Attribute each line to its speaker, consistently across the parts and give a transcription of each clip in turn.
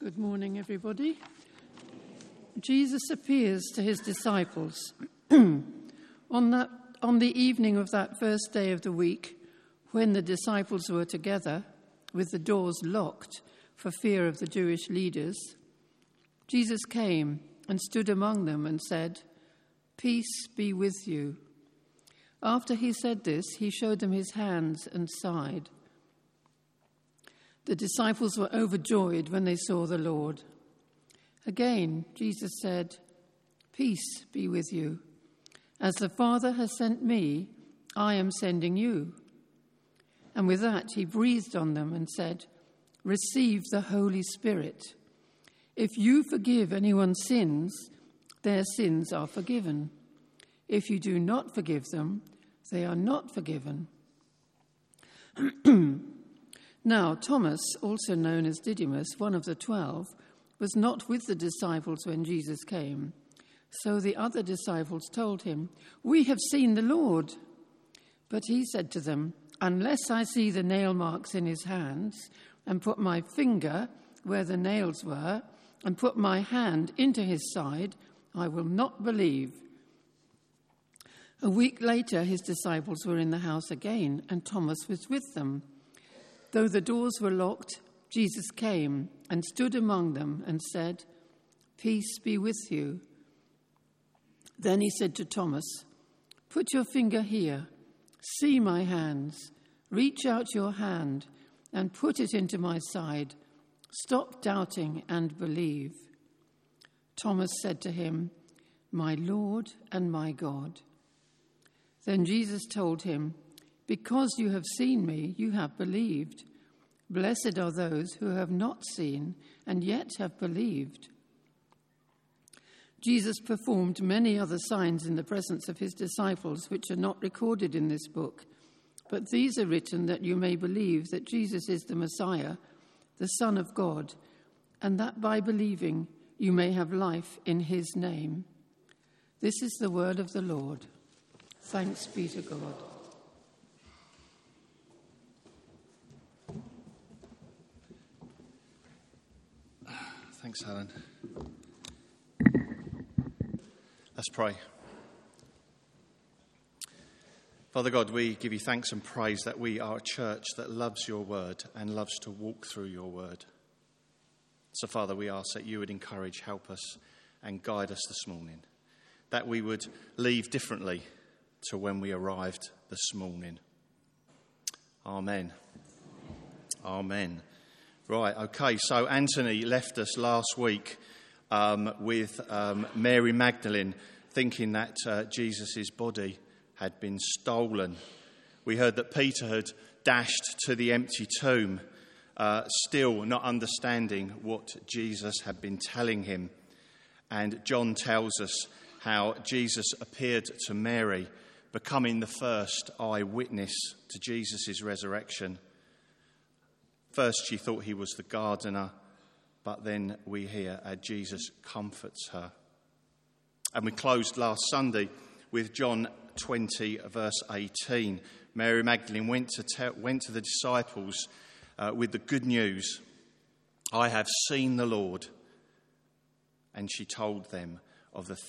Speaker 1: Good morning, everybody. Jesus appears to his disciples on the evening of that first day of the week, when the disciples were together with the doors locked for fear of the Jewish leaders. Jesus came and stood among them and said, "Peace be with you." After he said this, he showed them his hands and side. The disciples were overjoyed when they saw the Lord. Again, Jesus said, "Peace be with you. As the Father has sent me, I am sending you." And with that, he breathed on them and said, "Receive the Holy Spirit. If you forgive anyone's sins, their sins are forgiven. If you do not forgive them, they are not forgiven." Now, Thomas, also known as Didymus, one of the 12, was not with the disciples when Jesus came. So the other disciples told him, "We have seen the Lord." But he said to them, "Unless I see the nail marks in his hands, and put my finger where the nails were, and put my hand into his side, I will not believe." A week later, his disciples were in the house again, and Thomas was with them. Though the doors were locked, Jesus came and stood among them and said, "Peace be with you." Then he said to Thomas, "Put your finger here, see my hands, reach out your hand and put it into my side. Stop doubting and believe." Thomas said to him, "My Lord and my God." Then Jesus told him, "Because you have seen me, you have believed. Blessed are those who have not seen and yet have believed." Jesus performed many other signs in the presence of his disciples, which are not recorded in this book. But these are written that you may believe that Jesus is the Messiah, the Son of God, and that by believing you may have life in his name. This is the word of the Lord. Thanks be to God.
Speaker 2: Thanks, Helen. Let's pray. Father God, we give you thanks and praise that we are a church that loves your word and loves to walk through your word. So, Father, we ask that you would encourage, help us and guide us this morning, that we would leave differently to when we arrived this morning. Amen. Amen. Right, okay, so Anthony left us last week with Mary Magdalene thinking that Jesus' body had been stolen. We heard that Peter had dashed to the empty tomb, still not understanding what Jesus had been telling him. And John tells us how Jesus appeared to Mary, becoming the first eyewitness to Jesus' resurrection. First, she thought he was the gardener, but then we hear how Jesus comforts her. And we closed last Sunday with John 20, verse 18. Mary Magdalene went to the disciples with the good news, "I have seen the Lord." And she told them of these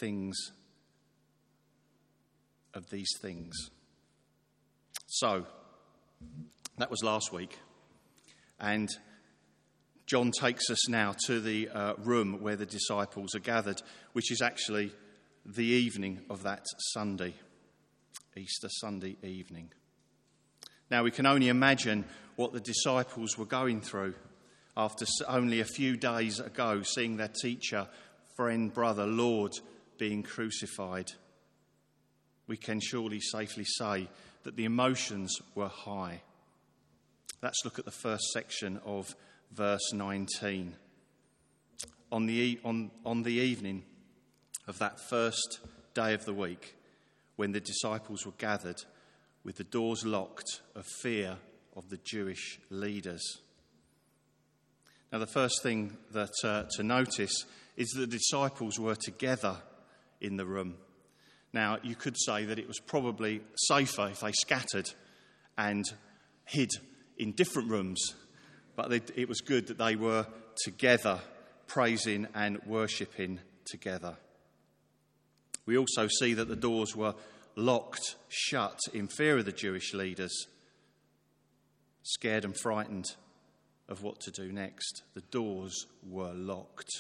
Speaker 2: things. So, that was last week. And John takes us now to the room where the disciples are gathered, which is actually the evening of that Sunday, Easter Sunday evening. Now, we can only imagine what the disciples were going through after only a few days ago seeing their teacher, friend, brother, Lord being crucified. We can surely safely say that the emotions were high. Let's look at the first section of verse 19. On the evening of that first day of the week, when the disciples were gathered with the doors locked of fear of the Jewish leaders. Now, the first thing that to notice is that the disciples were together in the room. Now, you could say that it was probably safer if they scattered and hid in different rooms, but it was good that they were together praising and worshipping together. We also see that the doors were locked shut in fear of the Jewish leaders, scared and frightened of what to do next. The doors were locked.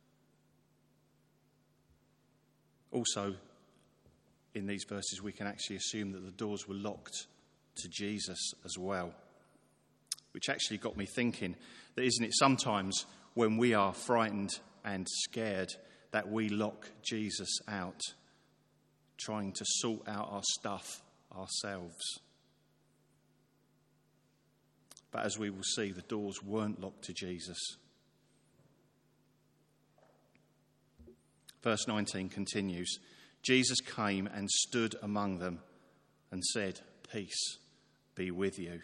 Speaker 2: Also, in these verses, we can actually assume that the doors were locked to Jesus as well, which actually got me thinking that isn't it sometimes when we are frightened and scared that we lock Jesus out, trying to sort out our stuff ourselves. But as we will see, the doors weren't locked to Jesus. Verse 19 continues, Jesus came and stood among them and said, "Peace be with you."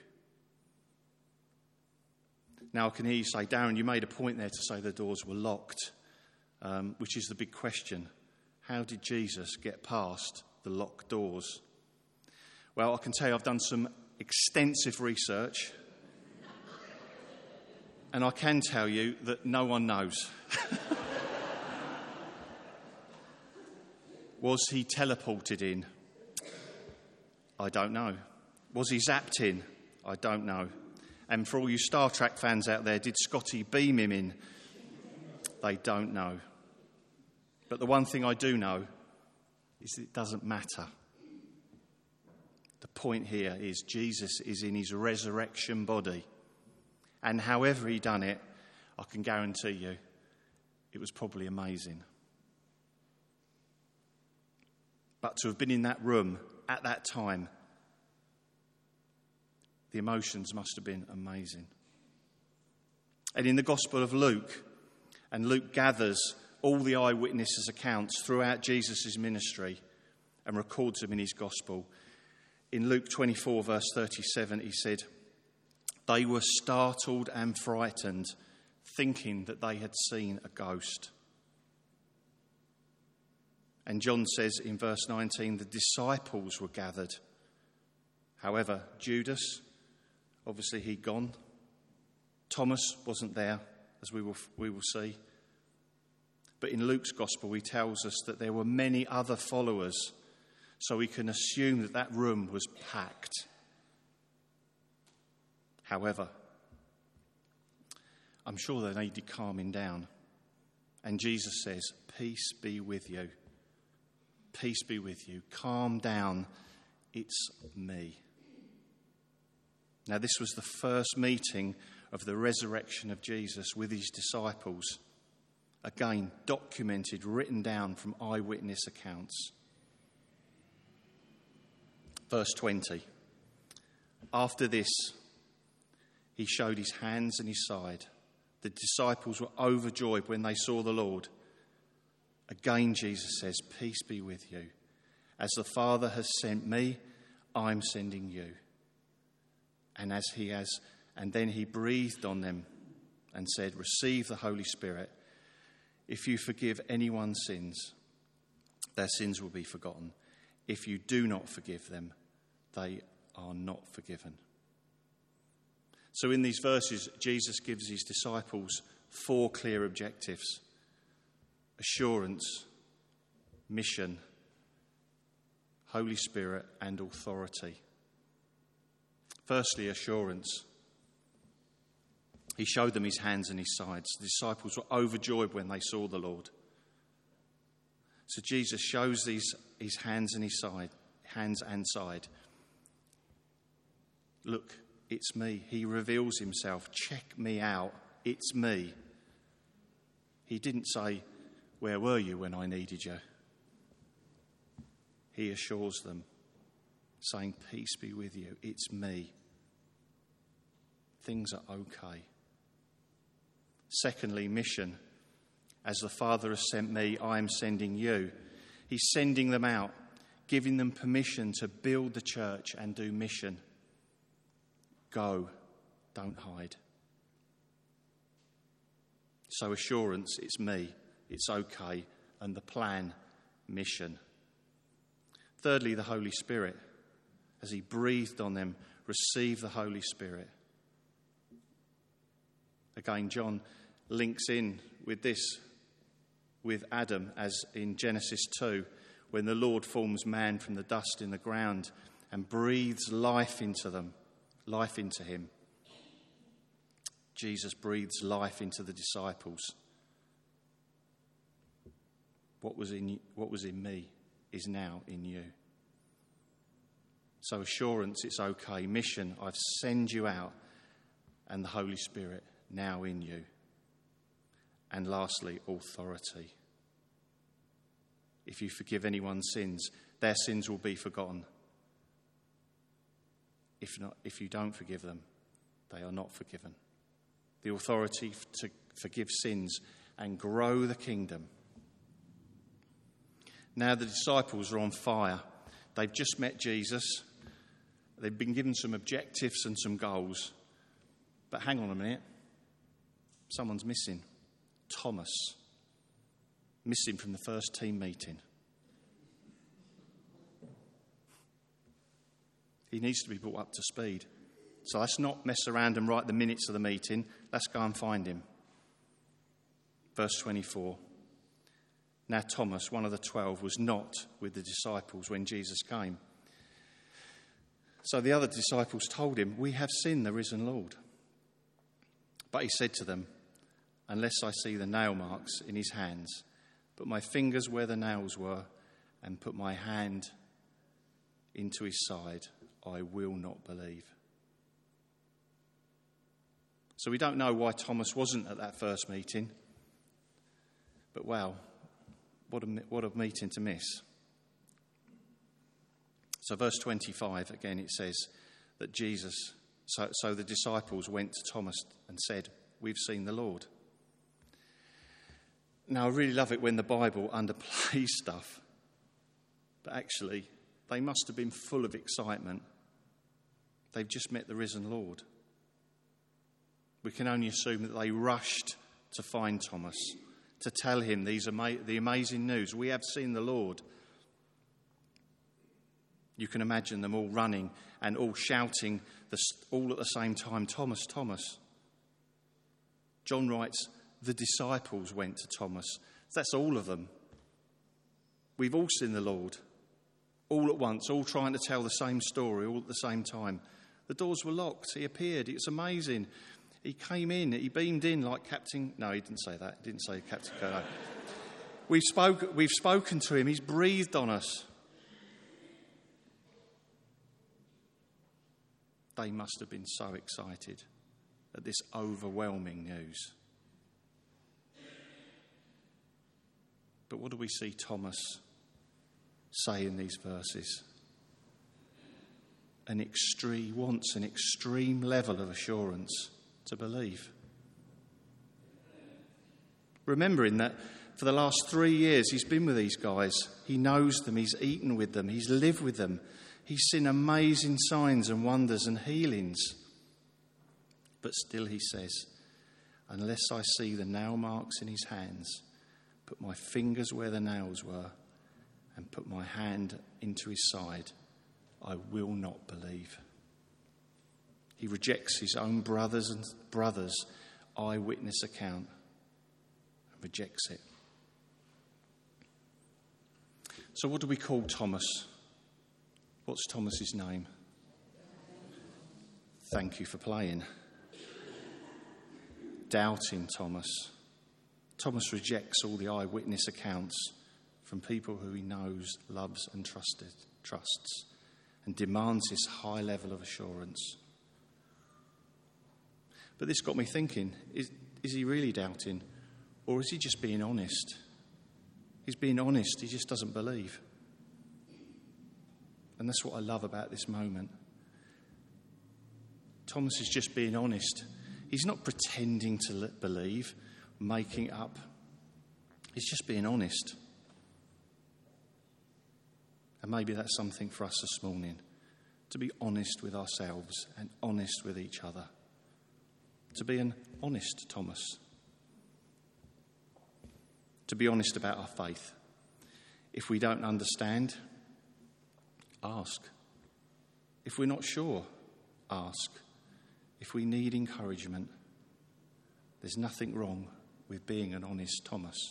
Speaker 2: Now I can hear you say, Darren, you made a point there to say the doors were locked, which is the big question. How did Jesus get past the locked doors? Well, I can tell you I've done some extensive research, and I can tell you that no one knows. Was he teleported in? I don't know. Was he zapped in? I don't know. And for all you Star Trek fans out there, did Scotty beam him in? They don't know. But the one thing I do know is that it doesn't matter. The point here is Jesus is in his resurrection body. And however he done it, I can guarantee you, it was probably amazing. But to have been in that room at that time, the emotions must have been amazing. And in the Gospel of Luke, and Luke gathers all the eyewitnesses' accounts throughout Jesus' ministry and records them in his Gospel. In Luke 24, verse 37, he said, "They were startled and frightened, thinking that they had seen a ghost." And John says in verse 19, the disciples were gathered. However, Judas, obviously he'd gone. Thomas wasn't there, as we will see. But in Luke's Gospel, he tells us that there were many other followers, so we can assume that that room was packed. However, I'm sure they needed calming down. And Jesus says, "Peace be with you. Peace be with you. Calm down. It's me." Now, this was the first meeting of the resurrection of Jesus with his disciples. Again, documented, written down from eyewitness accounts. Verse 20. After this, he showed his hands and his side. The disciples were overjoyed when they saw the Lord. Again, Jesus says, "Peace be with you. As the Father has sent me, I'm sending you." And then he breathed on them and said, "Receive the Holy Spirit. If you forgive anyone's sins, their sins will be forgotten. If you do not forgive them, they are not forgiven." So in these verses, Jesus gives his disciples 4 clear objectives: assurance, mission, Holy Spirit, and authority. Firstly, assurance. He showed them his hands and his sides. The disciples were overjoyed when they saw the Lord. So Jesus shows his hands and his side, hands and side. Look, it's me. He reveals himself. Check me out. It's me. He didn't say, "Where were you when I needed you?" He assures them, saying, "Peace be with you. It's me. Things are okay." Secondly, mission. As the Father has sent me, I am sending you. He's sending them out, giving them permission to build the church and do mission. Go, don't hide. So assurance, it's me, it's okay, and the plan, mission. Thirdly, the Holy Spirit. As he breathed on them, receive the Holy Spirit. Again, John links in with this, with Adam, as in Genesis 2, when the Lord forms man from the dust in the ground and breathes life into him. Jesus breathes life into the disciples. What was in me is now in you. So assurance, it's okay. Mission, I've sent you out, and the Holy Spirit now in you. And lastly, authority. If you forgive anyone's sins, their sins will be forgotten. If you don't forgive them, they are not forgiven. The authority to forgive sins and grow the kingdom. Now the disciples are on fire. They've just met Jesus. They've been given some objectives and some goals. But hang on a minute. Someone's missing. Thomas. Missing from the first team meeting. He needs to be brought up to speed. So let's not mess around and write the minutes of the meeting. Let's go and find him. Verse 24. Now Thomas, one of the 12, was not with the disciples when Jesus came. So the other disciples told him, "We have seen the risen Lord." But he said to them, "Unless I see the nail marks in his hands, put my fingers where the nails were, and put my hand into his side, I will not believe." So we don't know why Thomas wasn't at that first meeting. But wow, what a meeting to miss. So verse 25, again, it says that so the disciples went to Thomas and said, "We've seen the Lord." Now, I really love it when the Bible underplays stuff. But actually, they must have been full of excitement. They've just met the risen Lord. We can only assume that they rushed to find Thomas, to tell him the amazing news. We have seen the Lord. You can imagine them all running and all shouting all at the same time, "Thomas, Thomas." John writes, the disciples went to Thomas. That's all of them. We've all seen the Lord. All at once, all trying to tell the same story, all at the same time. The doors were locked. He appeared. It's amazing. He came in. He beamed in like Captain... No, he didn't say that. He didn't say Captain Kirk. We've spoken to him. He's breathed on us. They must have been so excited at this overwhelming news. But what do we see Thomas say in these verses? He wants an extreme level of assurance to believe. Remembering that for the last 3 years he's been with these guys. He knows them, he's eaten with them, he's lived with them. He's seen amazing signs and wonders and healings. But still he says, "Unless I see the nail marks in his hands, put my fingers where the nails were, and put my hand into his side, I will not believe." He rejects his own brothers' eyewitness account and rejects it. So what do we call Thomas? What's Thomas's name? Thank you for playing. Doubting Thomas. Thomas rejects all the eyewitness accounts from people who he knows, loves and trusts, and demands this high level of assurance. But this got me thinking, is he really doubting, or is he just being honest? He's being honest, he just doesn't believe. And that's what I love about this moment. Thomas is just being honest. He's not pretending to believe, making up. He's just being honest. And maybe that's something for us this morning, to be honest with ourselves and honest with each other. To be an honest Thomas. To be honest about our faith. If we don't understand, ask. If we're not sure, ask. If we need encouragement, there's nothing wrong with being an honest Thomas.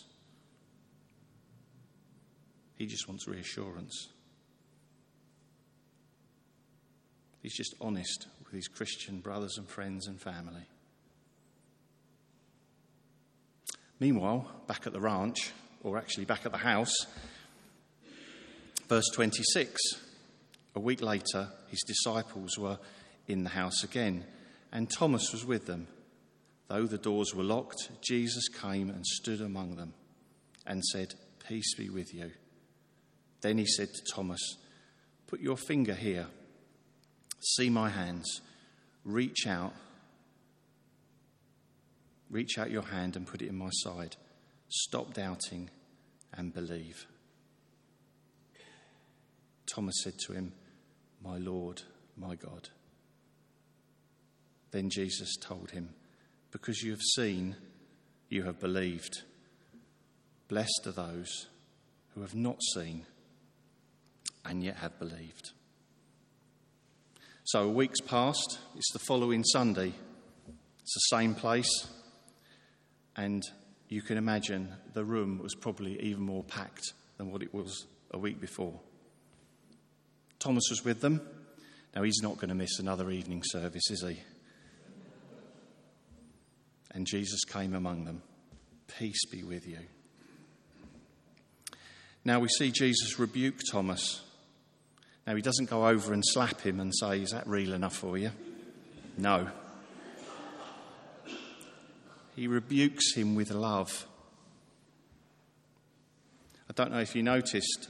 Speaker 2: He just wants reassurance. He's just honest with his Christian brothers and friends and family. Meanwhile, back at the ranch, or actually back at the house, verse 26, a week later, his disciples were in the house again, and Thomas was with them. Though the doors were locked, Jesus came and stood among them and said, "Peace be with you." Then he said to Thomas, "Put your finger here. See my hands. Reach out your hand and put it in my side. Stop doubting and believe." Thomas said to him, "My Lord, my God." Then Jesus told him, "Because you have seen, you have believed. Blessed are those who have not seen and yet have believed." So a week's passed. It's the following Sunday. It's the same place. And you can imagine the room was probably even more packed than what it was a week before. Thomas was with them. Now, he's not going to miss another evening service, is he? And Jesus came among them. "Peace be with you." Now we see Jesus rebuke Thomas. Now, he doesn't go over and slap him and say, "Is that real enough for you?" No. He rebukes him with love. I don't know if you noticed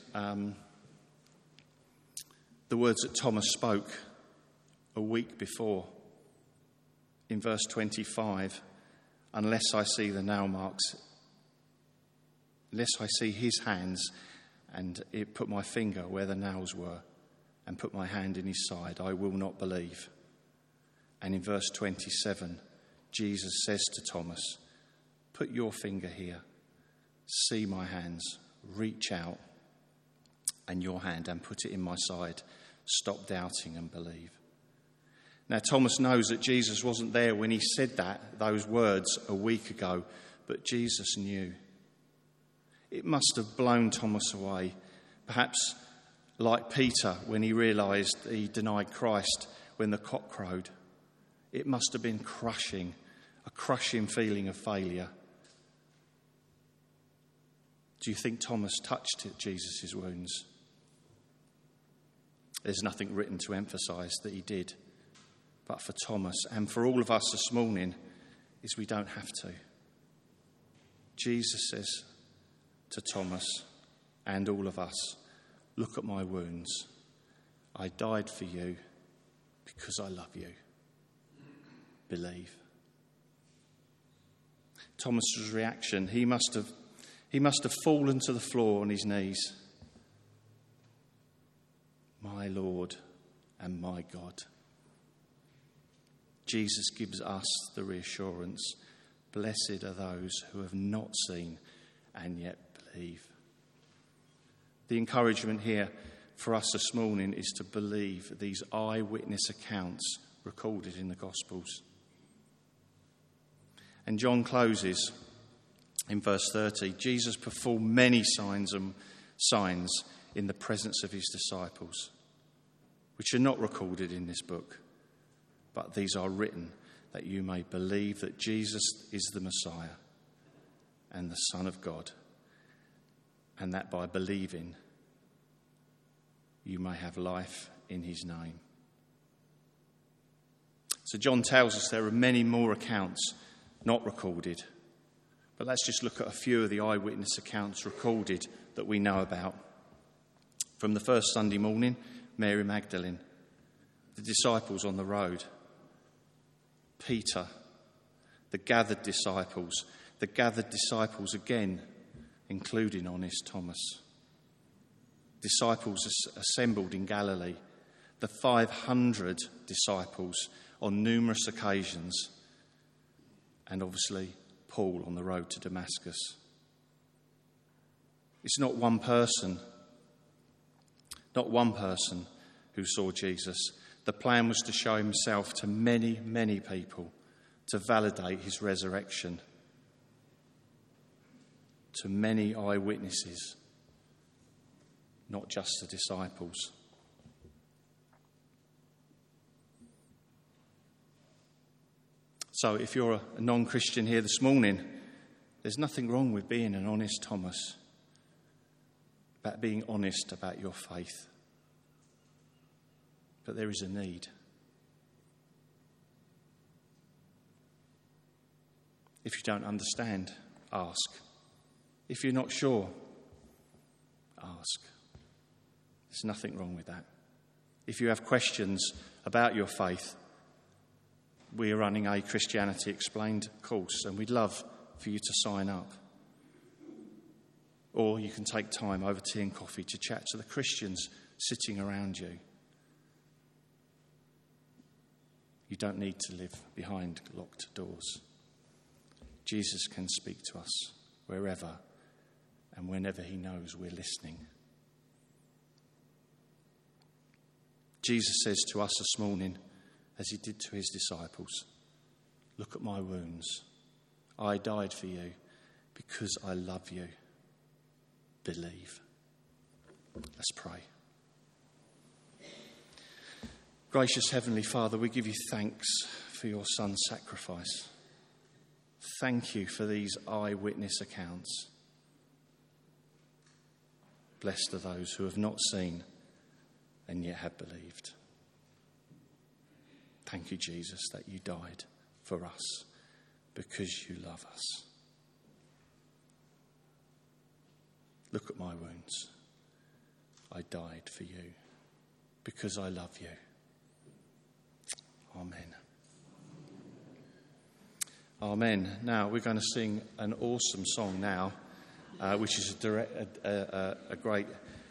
Speaker 2: the words that Thomas spoke a week before. In verse 25, "Unless I see the nail marks, unless I see his hands and put my finger where the nails were and put my hand in his side, I will not believe." And in verse 27, Jesus says to Thomas, "Put your finger here, see my hands, reach out and your hand and put it in my side. Stop doubting and believe." Now, Thomas knows that Jesus wasn't there when he said those words a week ago, but Jesus knew. It must have blown Thomas away, perhaps like Peter when he realised he denied Christ when the cock crowed. It must have been a crushing feeling of failure. Do you think Thomas touched Jesus' wounds? There's nothing written to emphasise that he did. But for Thomas and for all of us this morning is we don't have to. Jesus says to Thomas and all of us, "Look at my wounds. I died for you because I love you. Believe." Thomas's reaction, he must have fallen to the floor on his knees. "My Lord and my God." Jesus gives us the reassurance, "Blessed are those who have not seen and yet believe." The encouragement here for us this morning is to believe these eyewitness accounts recorded in the Gospels. And John closes in verse 30. Jesus performed many signs in the presence of his disciples, which are not recorded in this book, but these are written that you may believe that Jesus is the Messiah and the Son of God, and that by believing you may have life in his name. So John tells us there are many more accounts not recorded, but let's just look at a few of the eyewitness accounts recorded that we know about. From the first Sunday morning, Mary Magdalene, the disciples on the road, Peter, the gathered disciples again, including honest Thomas, disciples assembled in Galilee, the 500 disciples on numerous occasions, and obviously Paul on the road to Damascus. It's not one person who saw Jesus. The plan was to show himself to many, many people to validate his resurrection. to many eyewitnesses, not just the disciples. So if you're a non-Christian here this morning, there's nothing wrong with being an honest Thomas, about being honest about your faith. But there is a need. If you don't understand, ask. If you're not sure, ask. There's nothing wrong with that. If you have questions about your faith, we are running a Christianity Explained course, and we'd love for you to sign up. Or you can take time over tea and coffee to chat to the Christians sitting around you. You don't need to live behind locked doors. Jesus can speak to us wherever and whenever he knows we're listening. Jesus says to us this morning, as he did to his disciples, look at my wounds. I died for you because I love you. Believe. Let's pray. Gracious Heavenly Father, we give you thanks for your Son's sacrifice. Thank you for these eyewitness accounts. Blessed are those who have not seen and yet have believed. Thank you, Jesus, that you died for us because you love us. Look at my wounds. I died for you because I love you. Amen. Amen. Now we're going to sing an awesome song now, which is a great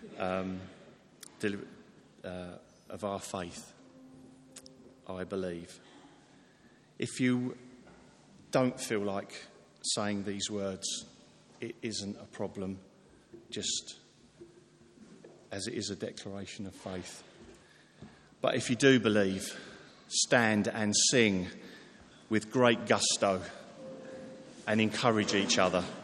Speaker 2: of our faith, I believe. If you don't feel like saying these words, it isn't a problem, just as it is a declaration of faith. But if you do believe, stand and sing with great gusto and encourage each other.